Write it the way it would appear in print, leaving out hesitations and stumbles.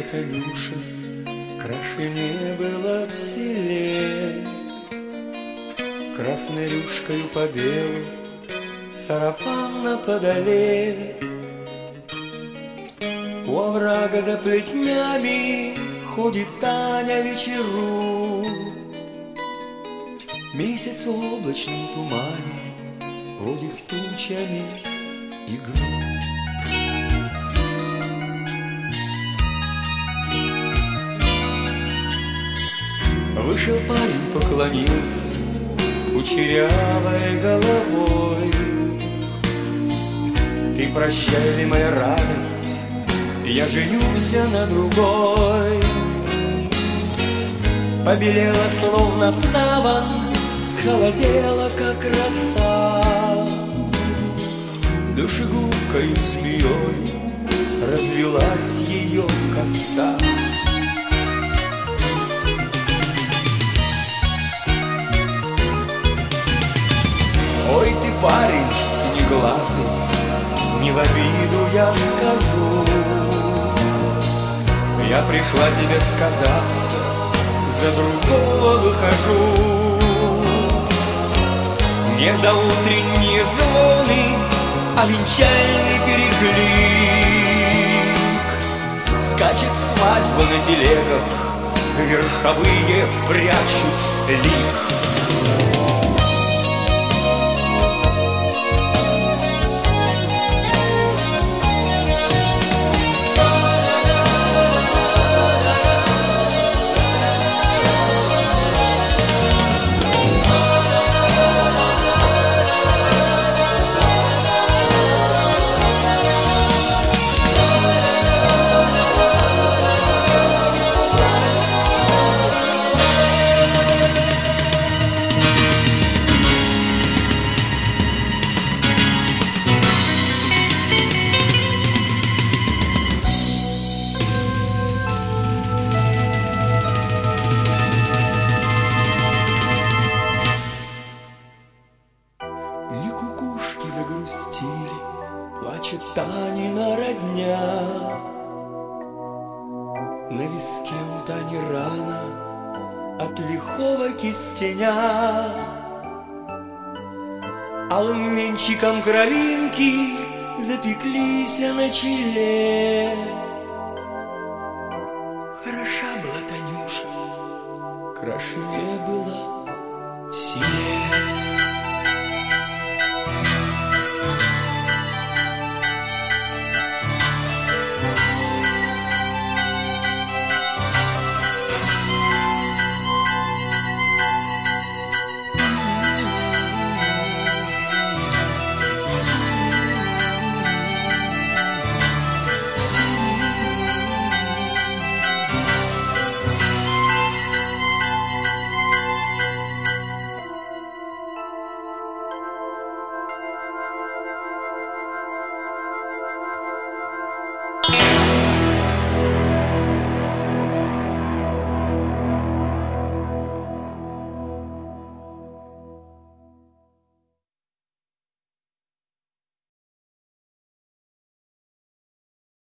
Танюша, краше не было в селе. Красной рюшкою по белу, сарафан на подоле. У оврага за плетнями ходит Таня вечеру. Месяц в облачном тумане водит с тучами игру. Вышел парень, поклонился кучерявой головой. Ты прощай ли, моя радость, я женюсь на другой. Побелела, словно саван, схолодела, как роса. Душегубкою змеей развелась ее коса. Ой, ты, парень синеглазый, не в обиду я скажу. Я пришла тебе сказаться, за другого выхожу. Не за утренние звоны, а венчальный переклик. Скачет свадьба на телегах, верховые прячут лик. Ни кукушки загрустили, плачет Танина родня. На виске у Тани рана от лихого кистеня. Алым венчиком кровинки запеклись на челе. Хороша была Танюша, краше не было в селе.